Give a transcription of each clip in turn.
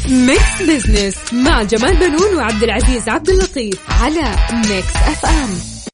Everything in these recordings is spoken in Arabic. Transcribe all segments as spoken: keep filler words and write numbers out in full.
ميكس بزنس مع جمال بنون وعبد العزيز عبد اللطيف على ميكس اف ام.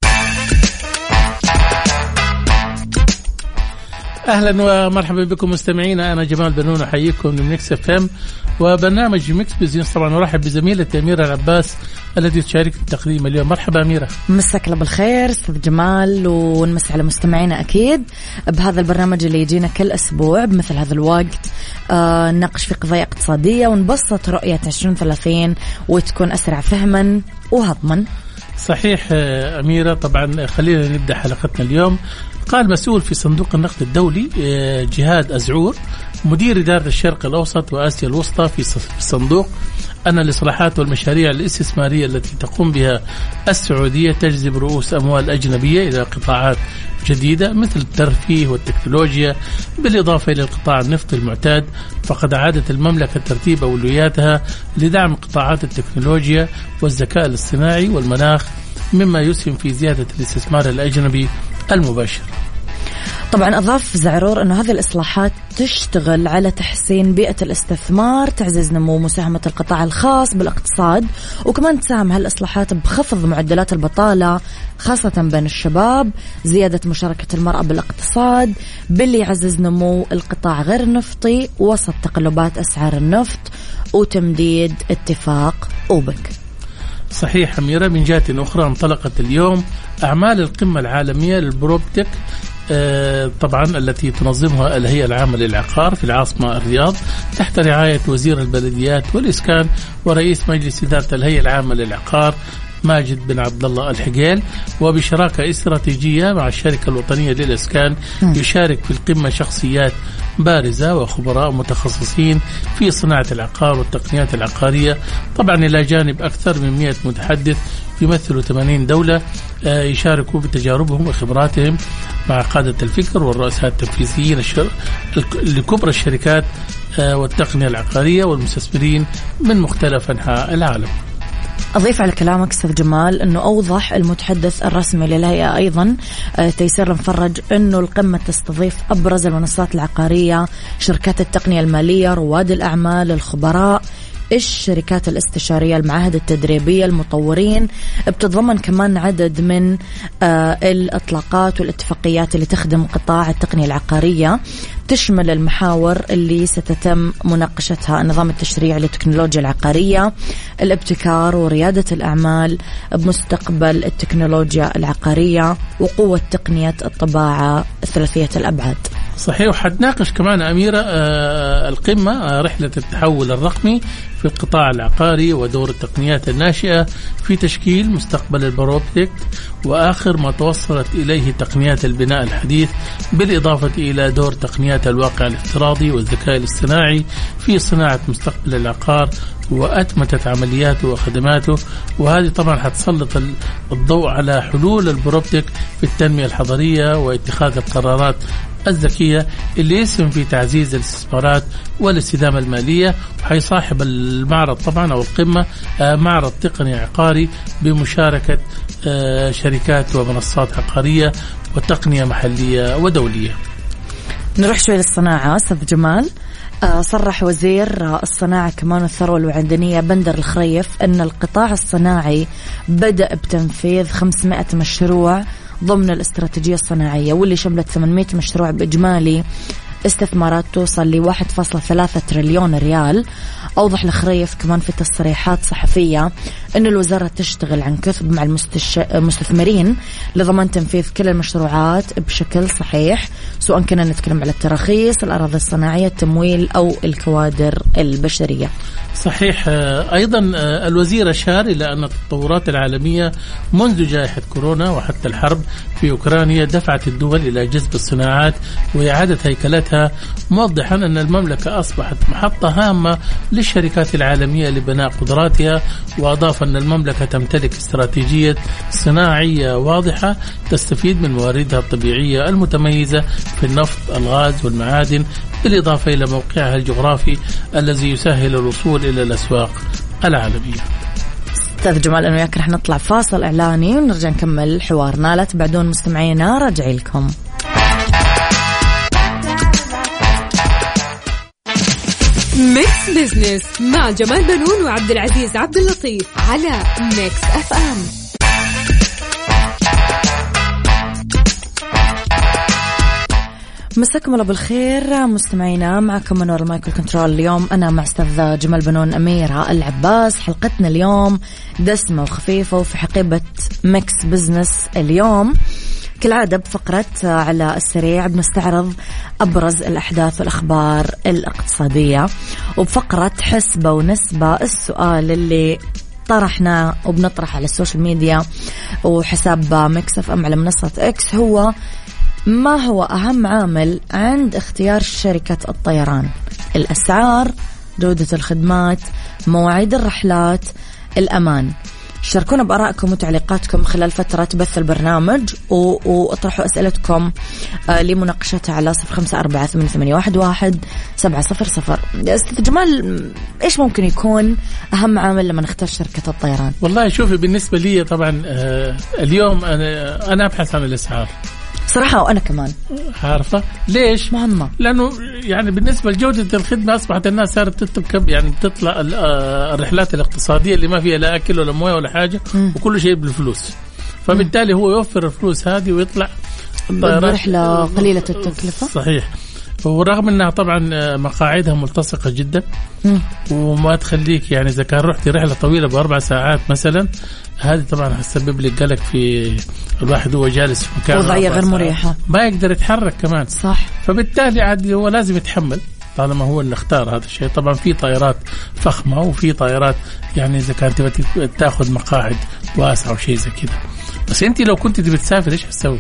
أهلا ومرحبا بكم مستمعينا، أنا جمال بنون أحييكم من ميكس اف ام وبرنامج ميكس بزنس. طبعا أرحب بزميلة أميرة العباس التي تشارك التقديم اليوم. مرحبا أميرة. مساك الله بالخير أستاذ جمال، ونمسي على مستمعينا أكيد بهذا البرنامج اللي يجينا كل أسبوع بمثل هذا الوقت، آه نناقش في قضايا اقتصادية ونبسط رؤية عشرين ثلاثين وتكون أسرع فهما وهضما. صحيح أميرة. طبعا خلينا نبدأ حلقتنا اليوم. قال مسؤول في صندوق النقد الدولي جهاد أزعور مدير إدارة الشرق الأوسط وآسيا الوسطى في الصندوق أن الإصلاحات والمشاريع الاستثمارية التي تقوم بها السعودية تجذب رؤوس أموال أجنبية إلى قطاعات جديدة مثل الترفيه والتكنولوجيا، بالإضافة إلى القطاع النفطي المعتاد. فقد أعادت المملكة ترتيب أولوياتها لدعم قطاعات التكنولوجيا والذكاء الاصطناعي والمناخ، مما يسهم في زيادة الاستثمار الأجنبي المباشر. طبعا أضاف زعرور أنه هذه الإصلاحات تشتغل على تحسين بيئة الاستثمار، تعزيز نمو مساهمة القطاع الخاص بالاقتصاد، وكمان تساهم هالإصلاحات بخفض معدلات البطالة خاصة بين الشباب، زيادة مشاركة المرأة بالاقتصاد، باللي يعزز نمو القطاع غير النفطي وسط تقلبات أسعار النفط، وتمديد اتفاق أوبك. صحيح أميرة. من جهة أخرى انطلقت اليوم أعمال القمة العالمية للبروبتك آه طبعا التي تنظمها الهيئة العامة للعقار في العاصمة الرياض تحت رعاية وزير البلديات والإسكان ورئيس مجلس إدارة الهيئة العامة للعقار ماجد بن عبد الله الحجيل، وبشراكة استراتيجية مع الشركة الوطنية للإسكان. يشارك في القمة شخصيات بارزة وخبراء متخصصين في صناعة العقار والتقنيات العقارية، طبعا إلى جانب أكثر من مئة متحدث يمثلوا ثمانين دولة يشاركوا بتجاربهم وخبراتهم مع قادة الفكر والرؤساء التنفيذيين لكبرى الشركات والتقنية العقارية والمستثمرين من مختلف أنحاء العالم. أضيف على كلامك أستاذ جمال أنه أوضح المتحدث الرسمي للهيئة أيضا تيسير المفرج أنه القمة تستضيف أبرز المنصات العقارية، شركات التقنية المالية، رواد الأعمال، الخبراء، الشركات الاستشارية، المعاهد التدريبية، المطورين. بتتضمن كمان عدد من آه الإطلاقات والاتفاقيات اللي تخدم قطاع التقنية العقارية، تشمل المحاور اللي ستتم مناقشتها: النظام التشريعي للتكنولوجيا العقارية، الابتكار وريادة الأعمال بمستقبل التكنولوجيا العقارية، وقوة تقنية الطباعة ثلاثية الأبعاد. صحيح. وحتناقش كمان أميرة آه القمة آه رحلة التحول الرقمي في القطاع العقاري ودور التقنيات الناشئة في تشكيل مستقبل البروبتك، وآخر ما توصلت إليه تقنيات البناء الحديث، بالإضافة إلى دور تقنيات الواقع الافتراضي والذكاء الاصطناعي في صناعة مستقبل العقار وأتمتت عملياته وخدماته. وهذه طبعا حتسلط الضوء على حلول البروبتك في التنمية الحضرية واتخاذ القرارات الذكية اللي يسهم في تعزيز الاستثمارات والاستدامة المالية. وحيصاحب المعرض طبعا أو القمة معرض تقني عقاري بمشاركة شركات ومنصات عقارية وتقنية محلية ودولية. نروح شوي للصناعة أستاذ جمال. صرح وزير الصناعة كمان والثروة المعدنية بندر الخريف أن القطاع الصناعي بدأ بتنفيذ خمسمائة مشروع ضمن الاستراتيجية الصناعية، واللي شملت ثمانمائة مشروع بإجمالي استثمارات توصل ل واحد فاصلة ثلاثة تريليون ريال. أوضح الخريف كمان في تصريحات صحفية أن الوزارة تشتغل عن كثب مع المستثمرين لضمان تنفيذ كل المشروعات بشكل صحيح، سواء كنا نتكلم على التراخيص، الأراضي الصناعية، التمويل أو الكوادر البشرية. صحيح. أيضا الوزير أشار إلى أن التطورات العالمية منذ جائحة كورونا وحتى الحرب في أوكرانيا دفعت الدول إلى جذب الصناعات وإعادة هيكلتها، موضحا أن المملكة أصبحت محطة هامة للشركات العالمية لبناء قدراتها. وأضاف أن المملكة تمتلك استراتيجية صناعية واضحة تستفيد من مواردها الطبيعية المتميزة في النفط، الغاز والمعادن، بالإضافة إلى موقعها الجغرافي الذي يسهل الوصول إلى الأسواق العالمية. أستاذ جمال أنا وياك رح نطلع فاصل إعلاني ونرجع نكمل حوارنا. لا تبعدون مستمعينا، راجعي لكم. ميكس بزنس مع جمال بنون وعبد العزيز عبد اللطيف على ميكس اف ام. مساكم الله بالخير مستمعينا، معكم من وراء المايكرو كنترول. اليوم أنا مع أستاذ جمال بنون أميرة العباس. حلقتنا اليوم دسمة وخفيفة وفي حقيبة ميكس بزنس. اليوم كالعادة بفقرة على السريع بنستعرض أبرز الأحداث والأخبار الاقتصادية، وبفقرة حسبة ونسبة السؤال اللي طرحنا وبنطرح على السوشيال ميديا وحساب ميكس اف ام على منصة اكس هو: ما هو أهم عامل عند اختيار شركة الطيران؟ الأسعار، جودة الخدمات، مواعيد الرحلات، الأمان. شاركونا بآرائكم وتعليقاتكم خلال فترة بث البرنامج واطرحوا أسئلتكم لمناقشتها على صفر خمسة أربعة ثمانية ثمانية واحد واحد سبعة صفر صفر. أستاذ جمال، إيش ممكن يكون أهم عامل لما نختار شركة الطيران؟ والله شوفي، بالنسبة لي طبعا اليوم أنا أنا أبحث عن الأسعار صراحة، وأنا كمان عارفة ليش مهمة، لأنه يعني بالنسبة لجودة الخدمة أصبحت الناس صارت تركب يعني بتطلع الرحلات الاقتصادية اللي ما فيها لا أكل ولا مويه ولا حاجة م. وكل شيء بالفلوس، فبالتالي هو يوفر الفلوس هذه ويطلع رحلة قليلة التكلفة. صحيح، ورغم أنها طبعا مقاعدها ملتصقة جدا م. وما تخليك يعني إذا كان رحتي رحلة طويلة بأربع ساعات مثلا، هذه طبعا هتسبب لك قلق في الواحد هو جالس في مكان وضعية غير مريحة، ما يقدر يتحرك كمان. صح، فبالتالي عاد هو لازم يتحمل طالما هو اللي اختار هذا الشيء. طبعا في طائرات فخمة وفي طائرات يعني إذا كانت تبغى تاخذ مقاعد واسعة وشيء زي كده. بس أنت لو كنت تبي تسافر إيش هتسوي؟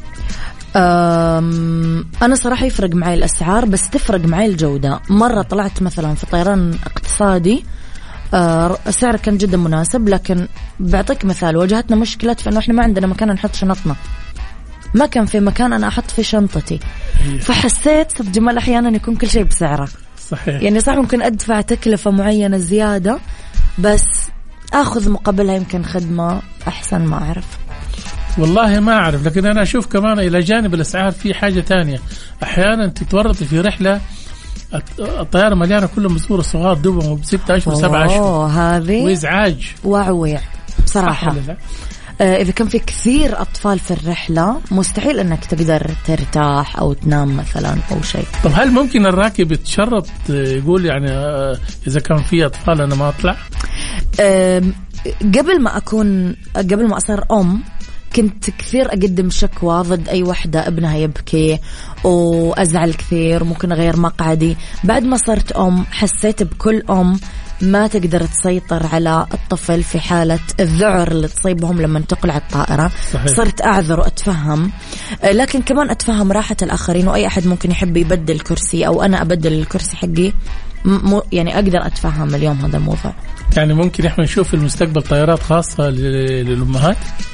أنا صراحة يفرق معي الأسعار، بس تفرق معي الجودة. مرة طلعت مثلا في طيران اقتصادي، السعر كان جدا مناسب، لكن بعطيك مثال، واجهتنا مشكلة في أنه إحنا ما عندنا مكان نحط شنطنا، ما كان في مكان أنا أحط في شنطتي. فحسيت صد جمال أحيانا يكون كل شيء بسعره. صحيح، يعني صح ممكن أدفع تكلفة معينة زيادة بس أخذ مقابلها يمكن خدمة أحسن، ما أعرف والله ما أعرف. لكن أنا أشوف كمان إلى جانب الأسعار في حاجة تانية، أحيانا تتورطي في رحلة الطيارة مليانة كلهم بصورة صغار دوبهم بستة أشهر سبعة أشهر، هذه وإزعاج وعويع بصراحة. آه إذا كان في كثير أطفال في الرحلة مستحيل أنك تقدر ترتاح أو تنام مثلا أو شيء. طب هل ممكن الراكب يتشرط يقول يعني آه إذا كان في أطفال أنا ما أطلع؟ آه قبل ما أكون قبل ما أصير أم كنت كثير أقدم شكوى ضد أي وحدة ابنها يبكي وأزعل كثير، ممكن أغير مقعدي. بعد ما صرت أم حسيت بكل أم ما تقدر تسيطر على الطفل في حالة الذعر اللي تصيبهم لما تقلع الطائرة. صحيح. صرت أعذر وأتفهم، لكن كمان أتفهم راحة الآخرين، وأي أحد ممكن يحب يبدل كرسي أو أنا أبدل الكرسي حقي، م- يعني أقدر أتفهم اليوم هذا الموضوع. يعني ممكن إحنا نشوف في المستقبل طائرات خاصة للأمهات؟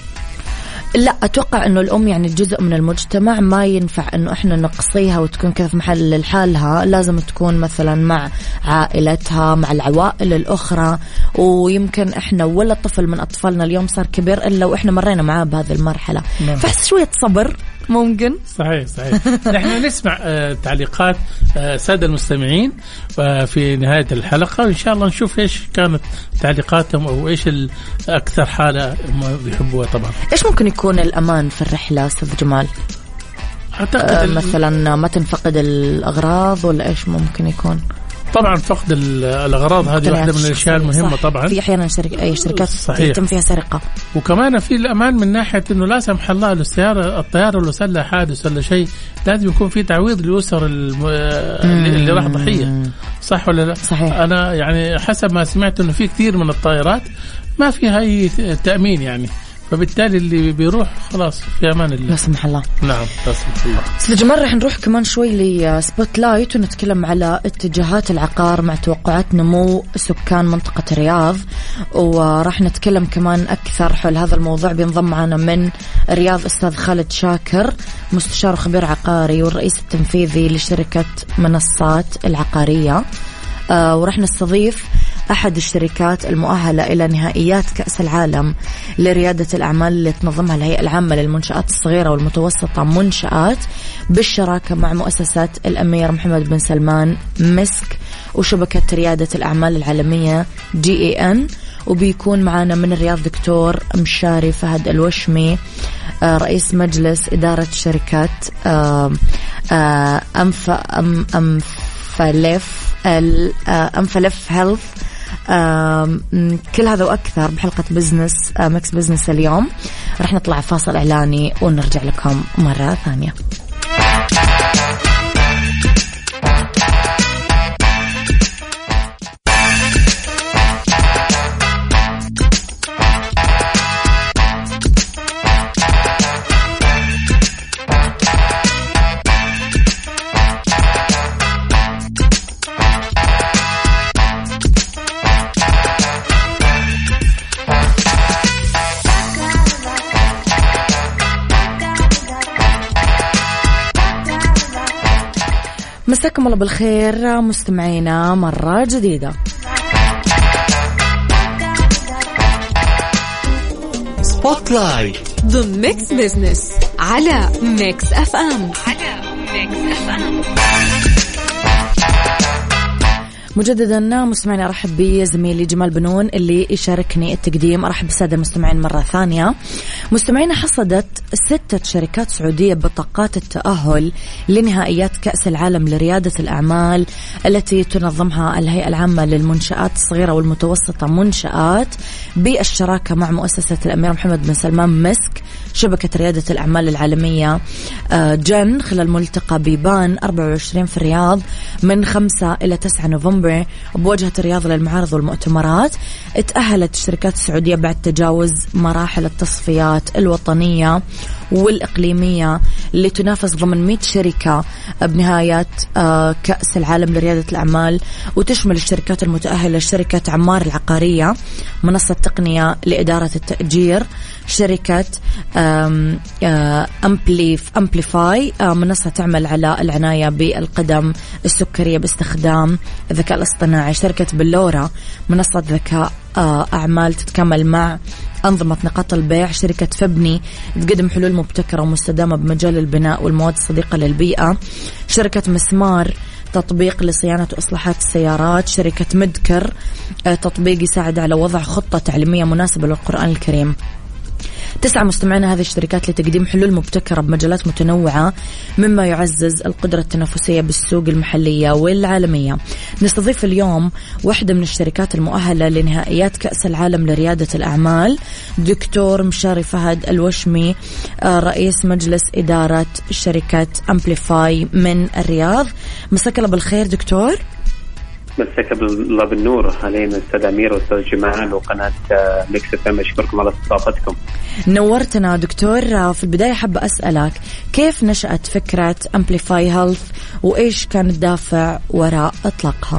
لا، أتوقع أنه الأم يعني جزء من المجتمع، ما ينفع أنه إحنا نقصيها وتكون كذا في محل لحالها، لازم تكون مثلا مع عائلتها مع العوائل الأخرى. ويمكن إحنا ولا طفل من أطفالنا اليوم صار كبير إلا وإحنا مرينا معاه بهذه المرحلة، فحس شوية صبر ممكن. صحيح صحيح. نحن نسمع آه تعليقات آه سادة المستمعين آه في نهاية الحلقة، وإن شاء الله نشوف إيش كانت تعليقاتهم أو إيش الأكثر حالة بيحبوها. طبعا إيش ممكن يكون الأمان في الرحلة أستاذ جمال؟ أعتقد آه مثلا ما تنفقد الأغراض، ولا إيش ممكن يكون؟ طبعا فقد الأغراض هذه واحدة من الأشياء المهمة. طبعا في أحيانا شركة أي شركات يتم فيها سرقة، وكمان في الأمان من ناحية إنه لا سمح الله السيارة الطيارة لو صار لها حادث ولا شيء لازم يكون في تعويض للأسر اللي راح ضحية. صح ولا لا؟ صحيح. أنا يعني حسب ما سمعت إنه في كثير من الطائرات ما فيها أي تأمين يعني، فبالتالي اللي بيروح خلاص في أمان الله لا سمح الله. نعم لا سمح الله. أستاذ جمال رح نروح كمان شوي لسبوت لايت ونتكلم على اتجاهات العقار مع توقعات نمو سكان منطقة الرياض، ورح نتكلم كمان أكثر حول هذا الموضوع. بينضم معنا من الرياض أستاذ خالد شاكر، مستشار وخبير عقاري والرئيس التنفيذي لشركة منصات العقارية، آه ورح نستضيف أحد الشركات المؤهلة إلى نهائيات كأس العالم لريادة الأعمال اللي تنظمها الهيئة العامة للمنشآت الصغيرة والمتوسطة منشآت بالشراكة مع مؤسسة الأمير محمد بن سلمان مسك وشبكة ريادة الأعمال العالمية جي إي إن. وبيكون معنا من الرياض دكتور مشاري فهد الوشمي رئيس مجلس إدارة شركة أنف أنفلف أنفلف هيلث. كل هذا وأكثر بحلقة بزنس ميكس بزنس اليوم. رح نطلع فاصل إعلاني ونرجع لكم مرة ثانية. مساكم الله بالخير مستمعينا مرة جديدة. سبوت لايت ضمن ميكس بزنس على ميكس اف ام. على ميكس اف ام مجددا مستمعين أرحب بزميلي جمال بنون اللي يشاركني التقديم. أرحب بالسادة المستمعين مرة ثانية. مستمعين حصدت ستة شركات سعودية بطاقات التأهل لنهائيات كأس العالم لريادة الأعمال التي تنظمها الهيئة العامة للمنشآت الصغيرة والمتوسطة منشآت بالشراكة مع مؤسسة الأمير محمد بن سلمان مسك شبكة ريادة الأعمال العالمية جن خلال ملتقى بيبان أربعة وعشرين في الرياض من خمسة إلى تسعة نوفمبر بوجهة الرياض للمعارض والمؤتمرات. اتأهلت الشركات السعودية بعد تجاوز مراحل التصفيات الوطنية والإقليمية اللي تنافس ضمن مئة شركة بنهايات كأس العالم لريادة الأعمال، وتشمل الشركات المتأهلة شركة عمار العقارية، منصة تقنية لإدارة التأجير، شركة أمبليف أمبليفاي منصة تعمل على العناية بالقدم السكرية باستخدام الذكاء الاصطناعي، شركة بلورا منصة ذكاء أعمال تتكامل مع أنظمة نقاط البيع، شركة فبني تقدم حلول مبتكرة ومستدامة بمجال البناء والمواد الصديقة للبيئة، شركة مسمار تطبيق لصيانة وإصلاحات السيارات، شركة مدكر تطبيق يساعد على وضع خطة تعليمية مناسبة للقرآن الكريم. تسعى مستمعينا هذه الشركات لتقديم حلول مبتكرة بمجالات متنوعة مما يعزز القدرة التنافسية بالسوق المحلية والعالمية. نستضيف اليوم واحدة من الشركات المؤهلة لنهائيات كأس العالم لريادة الأعمال، دكتور مشاري فهد الوشمي رئيس مجلس إدارة شركة أمبليفاي من الرياض. مساك الله بالخير دكتور. مساك الله بالنور علينا أستاذ أمير وأستاذ جمال وقناة ميكس اف ام. أشكركم على استضافتكم. نورتنا دكتور. في البداية حابة أسألك كيف نشأت فكرة أمبليفاي هيلث وإيش كان الدافع وراء إطلاقها؟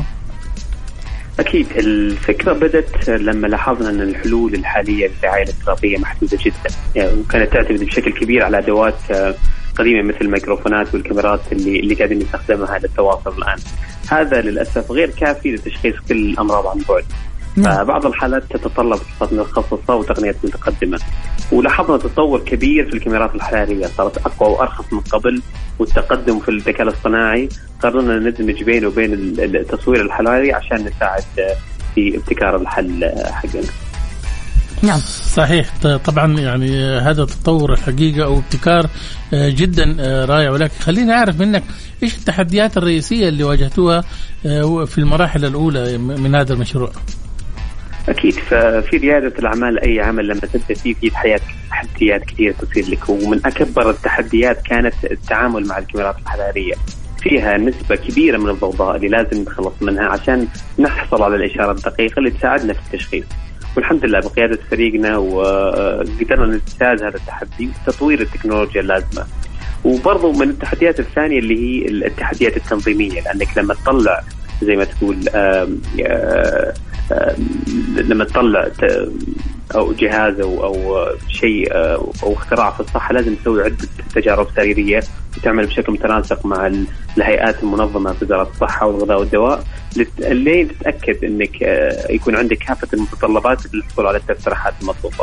أكيد الفكرة بدت لما لاحظنا أن الحلول الحالية للرعاية الافتراضية محدودة جدا، يعني وكانت تعتمد بشكل كبير على أدوات قديمة مثل الميكروفونات والكاميرات اللي اللي قاعدين نستخدمها للتواصل الآن. هذا للأسف غير كافي لتشخيص كل الأمراض عن بعد. فبعض الحالات تتطلب فحوصات متخصصة وتقنيات متقدمة، ولاحظنا تطور كبير في الكاميرات الحرارية، صارت أقوى وأرخص من قبل، والتقدم في الذكاء الاصطناعي قررنا ندمج بينه وبين التصوير الحراري عشان نساعد في ابتكار الحل حقنا. نعم صحيح طبعا، يعني هذا تطور الحقيقة أو ابتكار جدا رائع، ولكن خليني أعرف منك إيش التحديات الرئيسية اللي واجهتوها في المراحل الأولى من هذا المشروع؟ أكيد في ريادة الأعمال أي عمل لما تبدأ فيه في حياة تحديات كثيرة تصير لك، ومن أكبر التحديات كانت التعامل مع الكاميرات الحرارية. فيها نسبة كبيرة من الضوضاء اللي لازم نتخلص منها عشان نحصل على الإشارة الدقيقة اللي تساعدنا في التشخيص. والحمد لله بقيادة فريقنا وقدرنا نجتاز هذا التحدي وتطوير التكنولوجيا اللازمة. وبرضو من التحديات الثانية اللي هي التحديات التنظيمية، لأنك لما تطلع زي ما تقول آم آم لما تطلع أو جهاز أو, أو شيء أو اختراع في الصحة لازم تسوي عدة تجارب سريرية وتعمل بشكل متناسق مع الهيئات المنظمة في وزارة الصحة والغذاء والدواء لين تتأكد أنك يكون عندك كافة المتطلبات للحصول على التسريحات المطلوبة.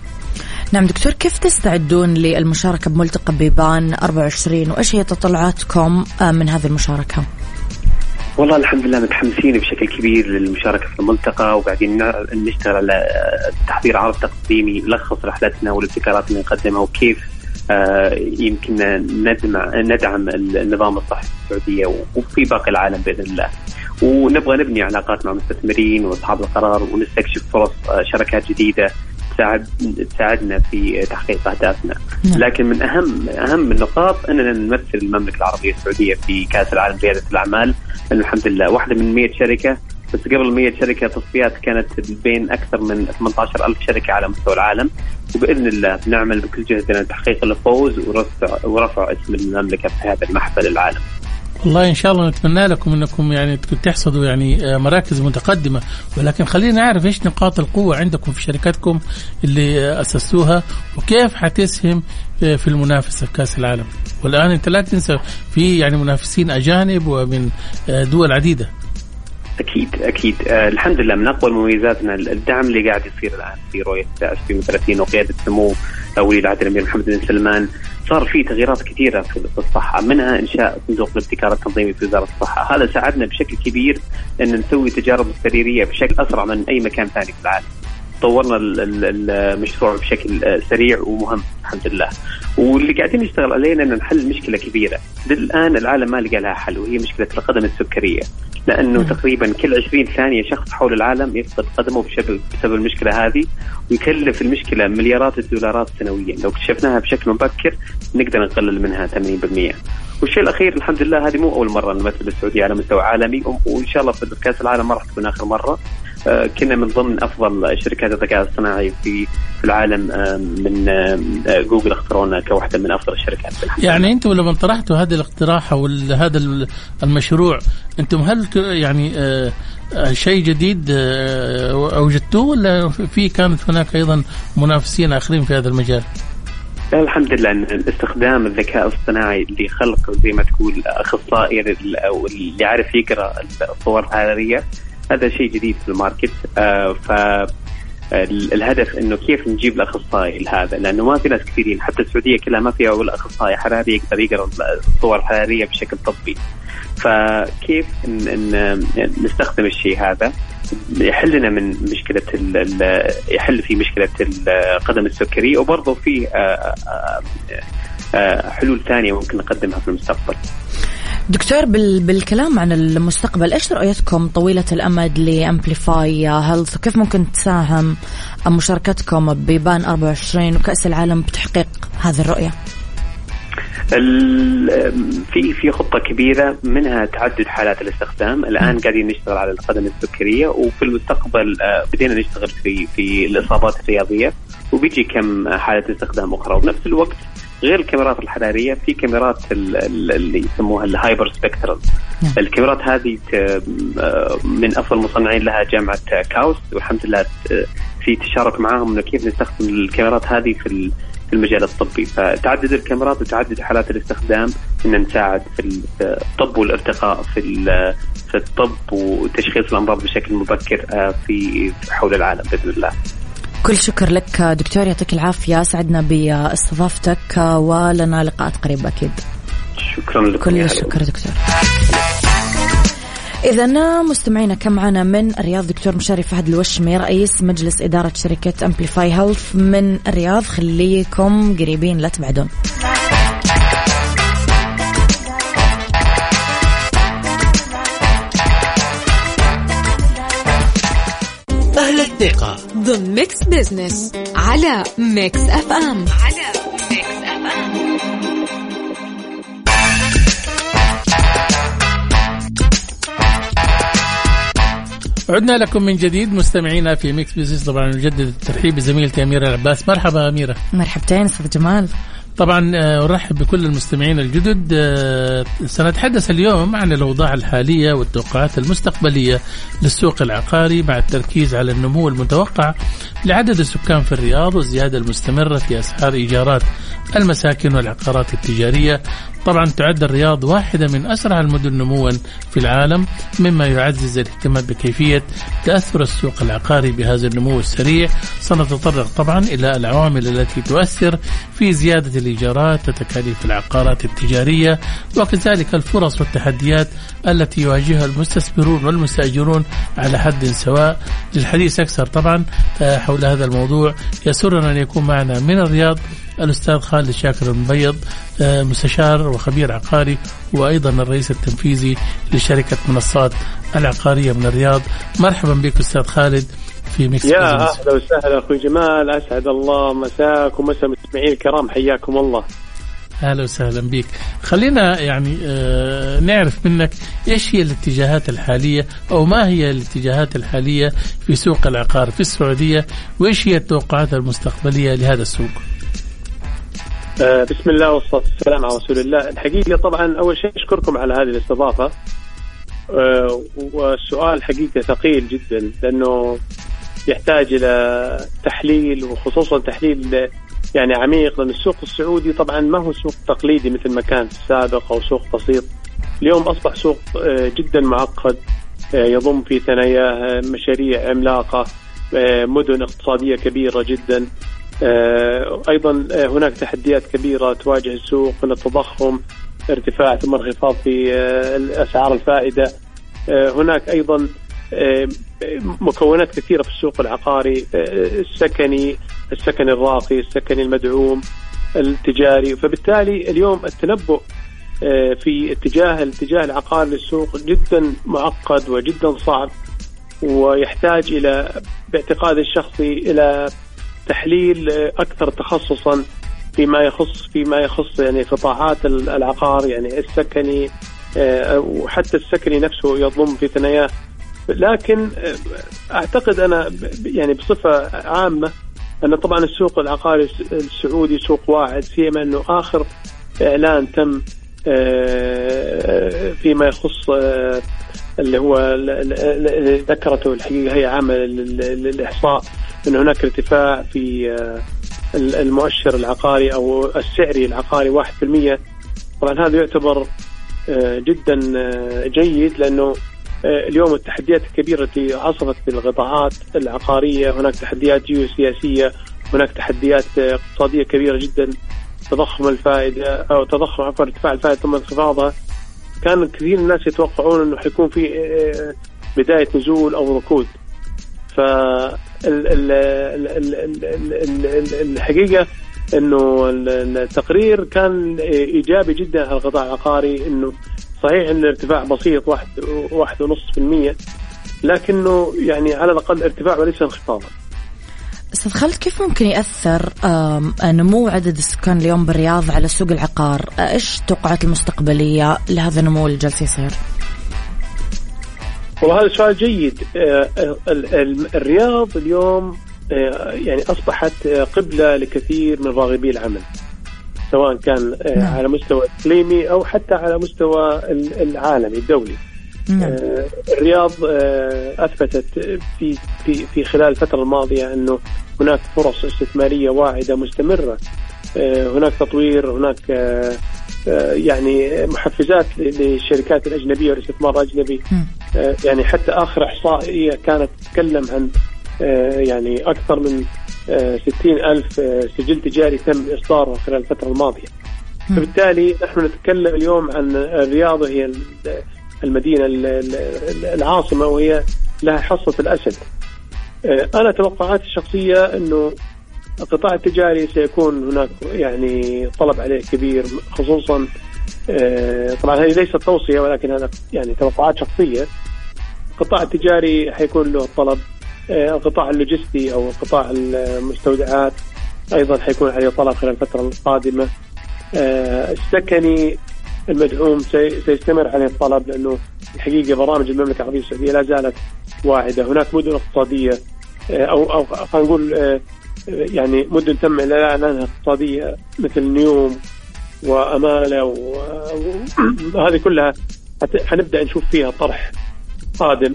نعم دكتور، كيف تستعدون للمشاركة بملتقى بيبان أربعة وعشرين وإيش هي تطلعاتكم من هذه المشاركة؟ والله الحمد لله متحمسين بشكل كبير للمشاركة في الملتقى، وقاعدين نشتغل على تحضير عرض تقديمي يلخص رحلتنا والابتكارات اللي نقدمها وكيف يمكن ندعم ندعم النظام الصحي في السعودية وفي باقي العالم بإذن الله. ونبغى نبني علاقات مع مستثمرين وأصحاب القرار ونستكشف فرص شركات جديدة تساعد تساعدنا في تحقيق أهدافنا. لكن من أهم أهم النقاط أننا نمثل المملكة العربية السعودية في كأس العالم ريادة الأعمال. الحمد لله واحدة من مئة شركة، بس قبل مئة شركة تصفيات كانت بين أكثر من ثمانية عشر ألف شركة على مستوى العالم، وبإذن الله بنعمل بكل جهد لتحقيق الفوز ورفع ورفع اسم المملكة في هذا المحفل العالم. والله إن شاء الله نتمنى لكم أنكم يعني تحصدوا يعني مراكز متقدمة، ولكن خلينا نعرف إيش نقاط القوة عندكم في شركاتكم اللي أسسوها وكيف حتسهم في المنافسة في كأس العالم. والآن أنت لا تنسى في يعني منافسين أجانب ومن دول عديدة. أكيد أكيد آه الحمد لله من أقوى مميزاتنا الدعم اللي قاعد يصير الآن في رؤية عشرين وثلاثين وقيادة سمو ولي العهد الأمير محمد بن سلمان. صار في تغييرات كثيرة في الصحة، منها إنشاء صندوق الابتكار التنظيمي في وزارة الصحة. هذا ساعدنا بشكل كبير أن نسوي تجارب سريرية بشكل أسرع من أي مكان ثاني في العالم. طورنا المشروع بشكل سريع ومهم الحمد لله، واللي قاعدين نشتغل علينا أن نحل مشكلة كبيرة الآن العالم ما لقى لها حل، وهي مشكلة القدم السكرية. لأنه تقريبا كل عشرين ثانية شخص حول العالم يفقد قدمه بسبب بسبب المشكلة هذه، ويكلف المشكلة مليارات الدولارات سنويا. لو اكتشفناها بشكل مبكر نقدر نقلل منها ثمانين بالمئة. والشيء الأخير الحمد لله هذه مو أول مرة نمثل السعودية على مستوى عالمي، وإن شاء الله في كأس العالم ما راح تكون آخر مرة. كنا من ضمن أفضل شركات الذكاء الصناعي في في العالم، من جوجل اختارونا كواحدة من أفضل الشركات. يعني أنتم لما طرحتوا هذا الاقتراح أو هذا المشروع أنتم هل يعني شيء جديد أوجدتوه ولا في كانت هناك أيضا منافسين آخرين في هذا المجال؟ الحمد لله أن استخدام الذكاء الصناعي لخلق زي ما تقول أخصائي أو اللي يعرف يقرأ الصور الحرارية هذا شيء جديد في الماركت. آه فالهدف انه كيف نجيب الاخصائي هذا، لانه ما في ناس كثيرين حتى السعوديه كلها ما فيها ولا اخصائي حراري يقدر يقرا الصور الحراريه بشكل طبي. فكيف إن نستخدم الشيء هذا يحل لنا من مشكله يحل في مشكله القدم السكري، وبرضه في آه آه حلول ثانيه ممكن نقدمها في المستقبل. دكتور بالكلام عن المستقبل، إيش رؤيتكم طويلة الأمد لأمبليفاي هيلث وكيف ممكن تساهم مشاركتكم ببان أربعة وعشرين وكأس العالم بتحقيق هذه الرؤية؟ في في خطة كبيرة منها تعدد حالات الاستخدام. الآن قاعدين نشتغل على القدم السكرية، وفي المستقبل بدينا نشتغل في في الإصابات الرياضية، وبيجي كم حالة استخدام أخرى. وبنفس الوقت غير الكاميرات الحرارية في كاميرات اللي يسموها الهايبر سبكترال. الكاميرات هذه من أفضل المصنعين لها جامعة كاوس، والحمد لله في تشارك معاهم إنه كيف نستخدم الكاميرات هذه في في المجال الطبي. فتعدد الكاميرات وتعدد حالات الاستخدام إن نساعد في الطب والارتقاء في في الطب وتشخيص الأمراض بشكل مبكر في حول العالم بإذن الله. كل شكر لك دكتور، يعطيك العافية، سعدنا باستضافتك ولنا لقاءات قريبة أكيد. شكرا لكم. كل الشكر دكتور. إذا مستمعينا كم معنا من الرياض دكتور مشاري فهد الوشمي رئيس مجلس إدارة شركة أمبليفاي هيلث من الرياض. خليكم قريبين لا تبعدون. أهل الثقة ضمن ميكس بيزنس على ميكس أف أم. على ميكس أف أم. عدنا لكم من جديد مستمعينا في ميكس بيزنس. طبعا نجدد الترحيب بزميلتي أميرة العباس. مرحبا أميرة. مرحبتين أستاذ جمال. طبعا نرحب بكل المستمعين الجدد. سنتحدث اليوم عن الأوضاع الحالية والتوقعات المستقبلية للسوق العقاري مع التركيز على النمو المتوقع لعدد السكان في الرياض والزيادة المستمرة في أسعار إيجارات المساكن والعقارات التجارية. طبعا تعد الرياض واحدة من أسرع المدن نموا في العالم، مما يعزز الاهتمام بكيفية تأثر السوق العقاري بهذا النمو السريع. سنتطرق طبعا إلى العوامل التي تؤثر في زيادة الإيجارات وتكاليف العقارات التجارية، وكذلك الفرص والتحديات التي يواجهها المستثمرون والمستأجرون على حد سواء. للحديث أكثر طبعا حول هذا الموضوع يسرنا أن يكون معنا من الرياض الأستاذ خالد شاكر المبيض، مستشار وخبير عقاري، وأيضا الرئيس التنفيذي لشركة منصات العقارية من الرياض. مرحبا بك أستاذ خالد في ميكس يا أهلا وسهلا أخوي جمال، أسعد الله مساك ومساء مستمعين الكرام، حياكم الله. أهلا وسهلا بك. خلينا يعني آه نعرف منك إيش هي الاتجاهات الحالية أو ما هي الاتجاهات الحالية في سوق العقار في السعودية، وإيش هي التوقعات المستقبلية لهذا السوق؟ آه بسم الله والصلاة والسلام على رسول الله. الحقيقة طبعا أول شيء أشكركم على هذه الاستضافة، آه والسؤال حقيقة ثقيل جدا لأنه يحتاج إلى تحليل، وخصوصا تحليل يعني عميق، لأن السوق السعودي طبعا ما هو سوق تقليدي مثل ما كان في السابق أو سوق بسيط. اليوم أصبح سوق جدا معقد، يضم في ثناياه مشاريع عملاقة، مدن اقتصادية كبيرة جدا. أيضا هناك تحديات كبيرة تواجه السوق من التضخم، ارتفاع ثم انخفاض في أسعار الفائدة. هناك أيضا مكونات كثيرة في السوق العقاري، السكني، السكن الراقي، السكن المدعوم، التجاري. فبالتالي اليوم التنبؤ في اتجاه الاتجاه العقاري للسوق جدا معقد وجدا صعب، ويحتاج إلى باعتقادي الشخصي إلى تحليل أكثر تخصصا فيما يخص فيما يخص يعني قطاعات العقار، يعني السكني وحتى السكني نفسه يضم في ثناياه. لكن أعتقد أنا يعني بصفة عامة أن طبعا السوق العقاري السعودي سوق واعد، سيما أنه آخر إعلان تم فيما يخص اللي هو ذكرته الحقيقة هي عامة للإحصاء أن هناك ارتفاع في المؤشر العقاري أو السعري العقاري واحد في المية. طبعا هذا يعتبر جدا جيد، لأنه اليوم التحديات الكبيرة التي عصفت في القطاعات العقارية، هناك تحديات جيوسياسية، هناك تحديات اقتصادية كبيرة جدا، تضخم الفائدة أو تضخم عفوا ارتفاع الفائدة ثم انخفاضها. كان كثير الناس يتوقعون أنه حيكون في بداية نزول أو ركود. فالحقيقة أنه التقرير كان إيجابي جدا على القطاع العقاري، أنه صحيح أن الارتفاع بسيط واحد واحد ونص في المية، لكنه يعني على الأقل ارتفاع وليس انخفاضا. أستاذ خالد، كيف ممكن يأثر نمو عدد السكان اليوم بالرياض على سوق العقار؟ إيش التوقعات المستقبلية لهذا النمو اللي جالس يصير؟ والله هذا سؤال جيد. الرياض اليوم يعني أصبحت قبلة لكثير من راغبي العمل، سواء كان نعم. على مستوى إقليمي أو حتى على مستوى العالمي الدولي. نعم. الرياض أثبتت في في في خلال الفترة الماضية أنه هناك فرص استثمارية واعدة مستمرة، هناك تطوير، هناك يعني محفزات للشركات الأجنبية والاستثمار الأجنبي. يعني حتى آخر إحصائية كانت تتكلم عن يعني أكثر من ستين ألف سجل تجاري تم إصداره خلال الفترة الماضية. فبالتالي نحن نتكلم اليوم عن الرياض هي المدينة العاصمة وهي لها حصة الأسد. أنا توقعاتي الشخصية أنه القطاع التجاري سيكون هناك يعني طلب عليه كبير، خصوصا طبعا هذه ليست توصية ولكن هذا يعني توقعات شخصية. القطاع التجاري حيكون له طلب، القطاع اللوجستي أو قطاع المستودعات أيضا حيكون عليه طلب خلال الفترة القادمة. السكني المدعوم سيستمر عليه الطلب، لأنه الحقيقة برامج المملكة العربية السعودية لا زالت واعدة. هناك مدن اقتصادية أو أو خلينا نقول يعني مدن تم إعلانها اقتصادية مثل نيوم وأمالة، وهذه كلها حنبدأ نشوف فيها طرح قادم.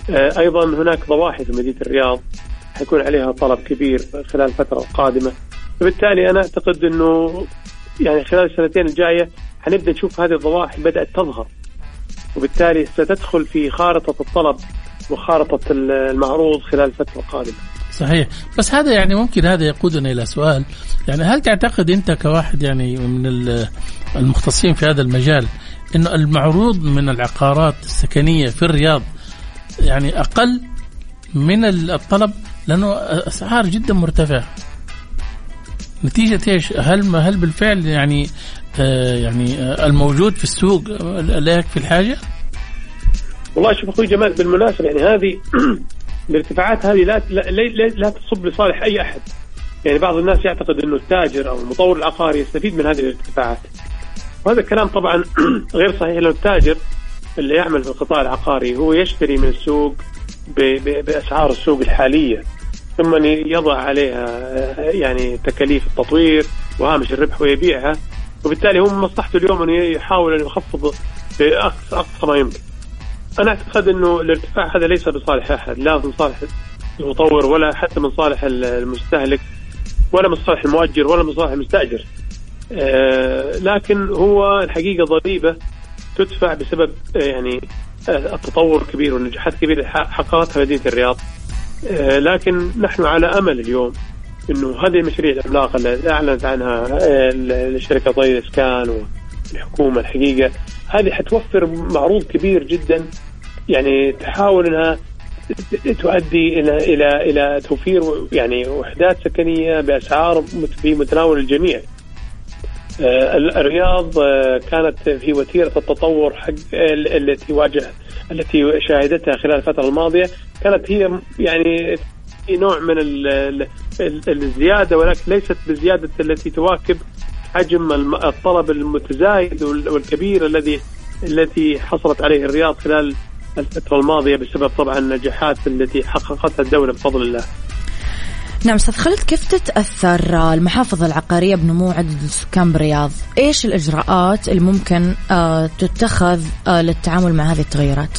أيضا هناك ضواحي في مدينة الرياض حيكون عليها طلب كبير خلال الفترة القادمة. وبالتالي أنا أعتقد أنه يعني خلال السنتين الجاية حنبدأ نشوف هذه الضواحي بدأت تظهر، وبالتالي ستدخل في خارطة الطلب وخارطة المعروض خلال الفترة القادمة. صحيح. بس هذا يعني ممكن هذا يقودنا إلى سؤال، يعني هل تعتقد أنت كواحد يعني من المختصين في هذا المجال إنه المعروض من العقارات السكنية في الرياض يعني أقل من الطلب، لأنه أسعار جدا مرتفعة نتيجة إيش؟ هل هل بالفعل يعني آه يعني آه الموجود في السوق لا يكفي الحاجة؟ والله شوف أخوي جمال، بالمناسبة يعني هذه الارتفاعات هذه لا لا لا, لا تصب لصالح أي أحد. يعني بعض الناس يعتقد إنه التاجر أو المطور العقاري يستفيد من هذه الارتفاعات، وهذا الكلام طبعا غير صحيح. لأن التاجر اللي يعمل في القطاع العقاري هو يشتري من السوق بأسعار السوق الحالية، ثم يضع عليها يعني تكاليف التطوير وهامش الربح ويبيعها، وبالتالي هو مصلحته اليوم أن يحاول أن يخفض بأقصى أقصى ما يمكن. أنا أعتقد أنه الارتفاع هذا ليس بصالح أحد، لا من صالح المطور ولا حتى من صالح المستهلك ولا من صالح المؤجر ولا من صالح المستأجر. آه لكن هو الحقيقة ضريبة تدفع بسبب يعني التطور الكبير والنجاحات الكبيرة اللي حققتها مدينة الرياض. آه لكن نحن على أمل اليوم إنه هذه المشاريع العملاقة اللي أعلنت عنها الشركة ضي الإسكان والحكومة، الحقيقة هذه حتوفر معروض كبير جدا، يعني تحاول إنها تؤدي إلى إلى إلى توفير يعني وحدات سكنية بأسعار في متناول الجميع. آه الرياض آه كانت في وتيرة التطور حق التي واجه التي شاهدتها خلال الفترة الماضية، كانت هي يعني في نوع من ال ال الزيادة، ولكن ليست بالزيادة التي تواكب حجم الطلب المتزايد والكبير الذي التي حصلت عليه الرياض خلال الفترة الماضية بسبب طبعا النجاحات التي حققتها الدولة بفضل الله. نعم أستاذ خالد، كيف تتأثر المحافظة العقارية بنمو عدد السكان بالرياض؟ إيش الإجراءات اللي ممكن آه تتخذ آه للتعامل مع هذه التغيرات؟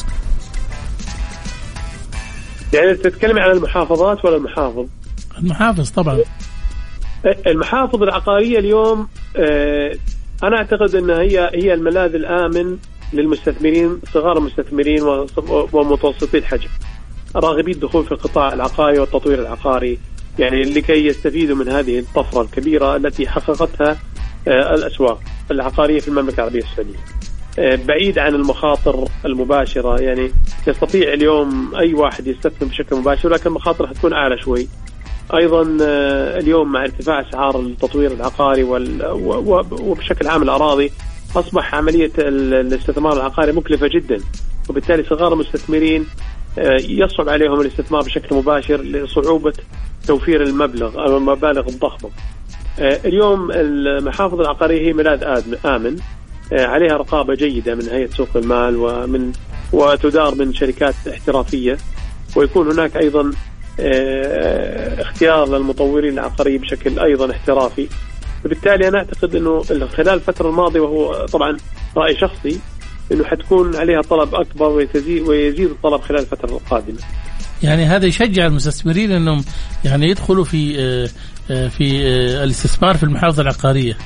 يعني تتكلم عن المحافظات ولا المحافظ؟ المحافظ طبعا. المحافظ العقارية اليوم آه أنا أعتقد أنها هي هي الملاذ الآمن للمستثمرين، صغار المستثمرين ومتوسطي الحجم راغبين الدخول في القطاع العقاري والتطوير العقاري، يعني لكي يستفيدوا من هذه الطفرة الكبيرة التي حققتها الأسواق العقارية في المملكة العربية السعودية، بعيد عن المخاطر المباشرة. يعني يستطيع اليوم أي واحد يستثمر بشكل مباشر، لكن المخاطر حتكون أعلى شوي. أيضا اليوم مع ارتفاع أسعار التطوير العقاري وبشكل عام الأراضي، أصبح عملية الاستثمار العقاري مكلفة جدا، وبالتالي صغار المستثمرين يصعب عليهم الاستثمار بشكل مباشر لصعوبة توفير المبلغ أو المبالغ الضخمة. اليوم المحافظ العقارية هي ملاذ آمن، عليها رقابة جيدة من هيئة سوق المال ومن وتدار من شركات احترافية، ويكون هناك أيضا اختيار للمطورين العقاريين بشكل أيضا احترافي. وبالتالي أنا أعتقد أنه خلال الفترة الماضية، وهو طبعا رأي شخصي، أنه حتكون عليها طلب أكبر ويزيد الطلب خلال الفترة القادمة. يعني هذا يشجع المستثمرين أنهم يعني يدخلوا في في الاستثمار في المحافظة العقارية.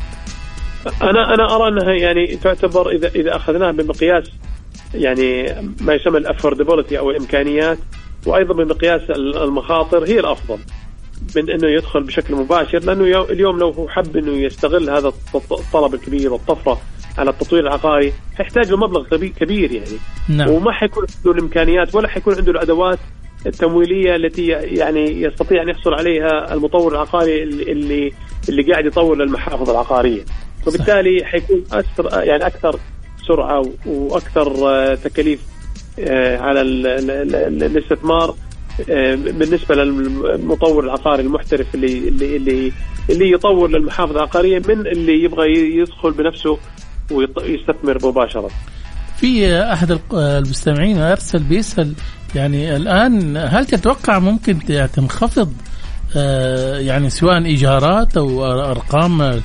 أنا أنا أرى أنها يعني تعتبر إذا إذا أخذناها بمقياس يعني ما يسمى الأفوردابيلتي أو الإمكانيات، وأيضا بمقياس المخاطر، هي الأفضل من أنه يدخل بشكل مباشر، لأنه اليوم لو هو حب أنه يستغل هذا الطلب الكبير والطفرة على التطوير العقاري هيحتاج له مبلغ كبير يعني. نعم. وما حيكون عنده الإمكانيات ولا حيكون عنده الأدوات التمويلية التي يعني يستطيع أن يحصل عليها المطور العقاري اللي اللي قاعد يطور للمحافظ العقارية، وبالتالي حيكون أكثر يعني أكثر سرعة وأكثر تكاليف على الاستثمار بالنسبة للمطور العقاري المحترف اللي اللي اللي اللي يطور للمحافظة العقارية من اللي يبغى يدخل بنفسه ويستثمر مباشرة. في أحد المستمعين أرسل بيسأل يعني الآن هل تتوقع ممكن تنخفض يعني سواء إيجارات أو أرقام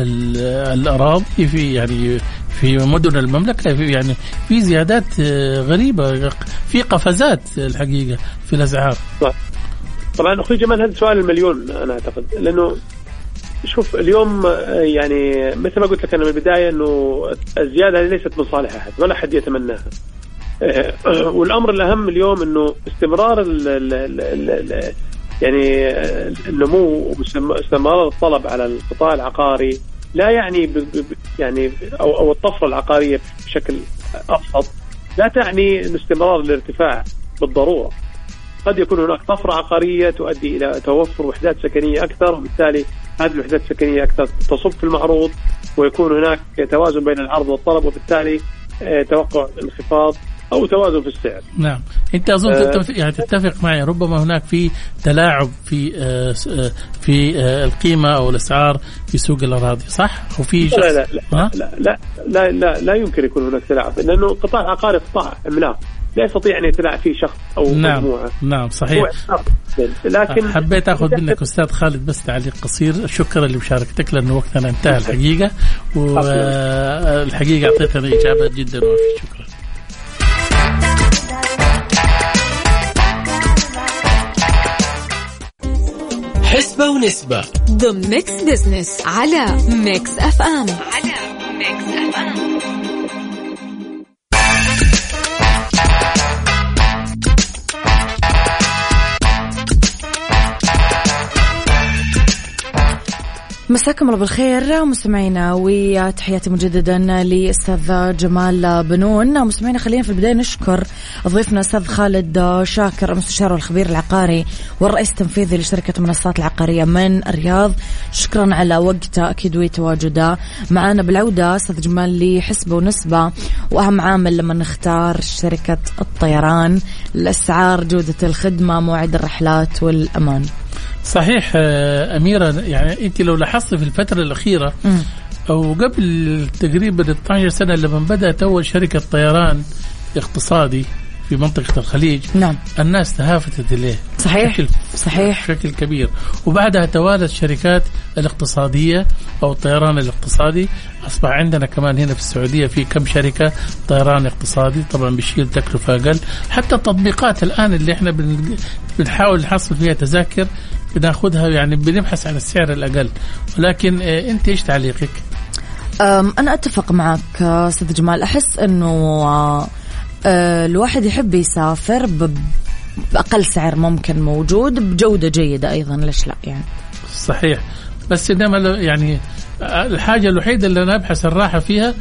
الأراضي في يعني في مدن المملكة، في يعني في زيادات غريبة، في قفزات الحقيقة في الأسعار؟ طبعا أخي جمال هذا سؤال المليون أنا أعتقد، لأنه شوف اليوم يعني مثل ما قلت لك أنا من البداية إنه الزيادة ليست من صالح أحد ولا أحد يتمناها. والأمر الأهم اليوم إنه استمرار ال ال ال ال يعني النمو واستمرار الطلب على القطاع العقاري لا يعني ب يعني أو, أو الطفرة العقارية بشكل أبسط لا تعني استمرار الارتفاع بالضرورة. قد يكون هناك طفرة عقارية تؤدي إلى توفر وحدات سكنية أكثر، وبالتالي هذه الوحدات السكنية أكثر تصب في المعروض ويكون هناك توازن بين العرض والطلب، وبالتالي توقع انخفاض أو توازن في السعر. نعم، أنت أظن أه يعني تتفق معي ربما هناك في تلاعب في آه في آه القيمة أو الأسعار في سوق الأراضي، صح؟ وفي لا لا لا, لا لا لا لا لا يمكن يكون هناك تلاعب، لأنه القطاع العقاري قطاع عملاق لا يستطيع أن يتلاعب فيه شخص أو نعم مجموعة. نعم صحيح. لكن حبيت أخذ منك أستاذ خالد بس تعليق قصير. شكرا لمشاركتك لأنه وقتنا انتهى الحقيقة، والحقيقة أعطيتنا إجابة جدا وافية. شكرا. حسبة ونسبة ضمن ميكس بزنس على ميكس اف ام على ميكس اف ام. مساكم الله بالخير مستمعينا، وتحياتي مجددا لأستاذ جمال بنون. مستمعينا خلينا في البداية نشكر ضيفنا أستاذ خالد شاكر المستشار والخبير العقاري والرئيس التنفيذي لشركة المنصات العقارية من الرياض. شكرا على وقته أكيد وتواجده معنا. بالعودة أستاذ جمال لحسبة ونسبة، وأهم عامل لما نختار شركة الطيران الأسعار، جودة الخدمة، مواعيد الرحلات والأمان. صحيح أميرة، يعني أنت لو لاحظت في الفترة الأخيرة م. أو قبل تقريبا اثنتي عشرة سنة لما بدأت أول شركة طيران اقتصادي في منطقة الخليج، نعم، الناس تهافتت إليه صحيح بشكل صحيح بشكل كبير، وبعدها توالت الشركات الاقتصادية أو الطيران الاقتصادي. أصبح عندنا كمان هنا في السعودية في كم شركة طيران اقتصادي، طبعا بيشيل تكلفة أقل. حتى التطبيقات الآن اللي احنا بنحاول نحصل فيها تذاكر بناخدها، يعني بنبحث عن السعر الأقل. ولكن اه أنت إيش تعليقك؟ أنا أتفق معك أستاذ جمال. أحس أنه اه الواحد يحب يسافر بأقل سعر ممكن موجود بجودة جيدة أيضا، ليش لا يعني. صحيح، بس إنما يعني الحاجة الوحيدة اللي أنا أبحث الراحة فيها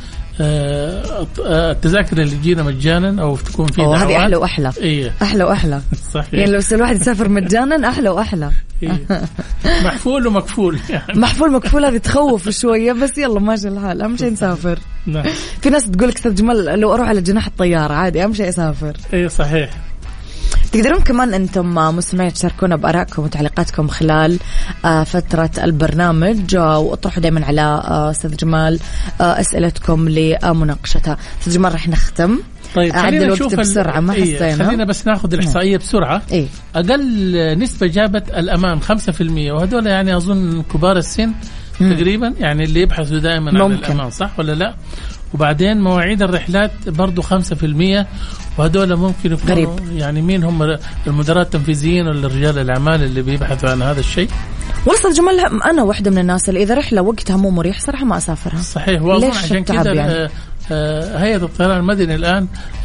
التذاكر اللي تجينا مجانا أو تكون فيه دعوات. هذه أحلى وأحلى. إيه. أحلى وأحلى. صحيح. يعني لو الواحد يسافر مجانا أحلى وأحلى. إيه. محفول ومكفول يعني. محفول مكفول هذه تخوف شوية، بس يلا ماشي الحال، أهم شيء نسافر. نعم. في ناس تقولك أستاذ جمال لو أروح على جناح الطيارة عادي، أهم شيء أسافر. إيه صحيح. تقدرون كمان أنتم مستمعين تشاركونا بآرائكم وتعليقاتكم خلال فترة البرنامج، وأطرحوا دائما على أستاذ جمال أسئلتكم لمناقشتها. أستاذ جمال رح نختم. طيب خلينا نشوف بسرعة، ما إيه حسينا. خلينا بس ناخذ الإحصائية بسرعة. إيه؟ أقل نسبة جابت الأمان خمسة في المية، وهذول يعني أظن كبار السن مم. تقريبا، يعني اللي يبحثوا دائما عن الأمان، صح ولا لا؟ وبعدين مواعيد الرحلات برضو خمسة في المية، وهدول ممكن يكونوا يعني مين هم المدراء التنفيذيين ولا رجال الأعمال اللي بيبحثوا عن هذا الشيء. وصل جمال أنا واحدة من الناس اللي إذا رحلة وقتها مو مريح صراحة ما أسافرها. صحيح، وأظن عشان كده يعني. هيئة الطيران المدني الآن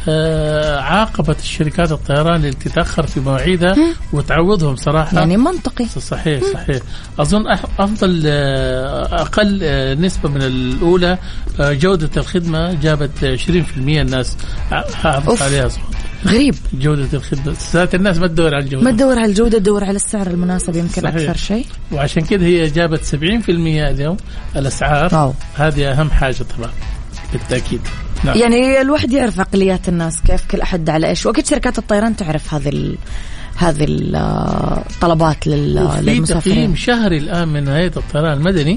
عاقبت الشركات الطيران اللي تتأخر في مواعيدها وتعوضهم صراحة. يعني منطقي. صحيح صحيح. أظن أفضل أقل نسبة من الأولى جودة الخدمة جابت عشرين في المية، الناس حافظت عليها صوت. غريب جودة الخدمة، ساعات الناس ما تدور على الجودة، ما تدور على الجودة، تدور على السعر المناسب يمكن. صحيح. أكثر شيء، وعشان كده هي جابت سبعين في المية اليوم الأسعار. أوه. هذه أهم حاجة طبعا بالتأكيد. نعم. يعني الواحد يعرف عقليات الناس كيف كل أحد على إيش، وأكيد شركات الطيران تعرف هذه ال هذه الطلبات للمسافرين. في تقييم شهري الآن من هيئة الطيران المدني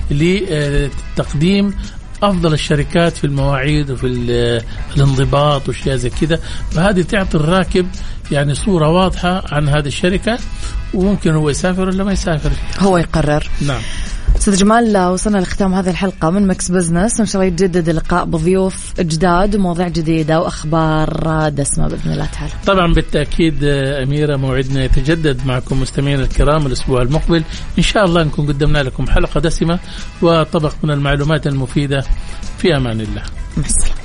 لتقديم أفضل الشركات في المواعيد وفي الانضباط وشيء زي كده، فهذه تعطي الراكب يعني صورة واضحة عن هذه الشركة، وممكن هو يسافر ولا ما يسافر، هو يقرر. نعم. أستاذ جمال، وصلنا لختام هذه الحلقة من مكس بزنس، وإن شاء الله يتجدد اللقاء بضيوف جداد ومواضيع جديدة وأخبار دسمة بإذن الله تعالى. طبعا بالتأكيد أميرة، موعدنا يتجدد معكم مستمعين الكرام الأسبوع المقبل إن شاء الله، نكون قدمنا لكم حلقة دسمة وطبق من المعلومات المفيدة. في أمان الله. مع السلامة.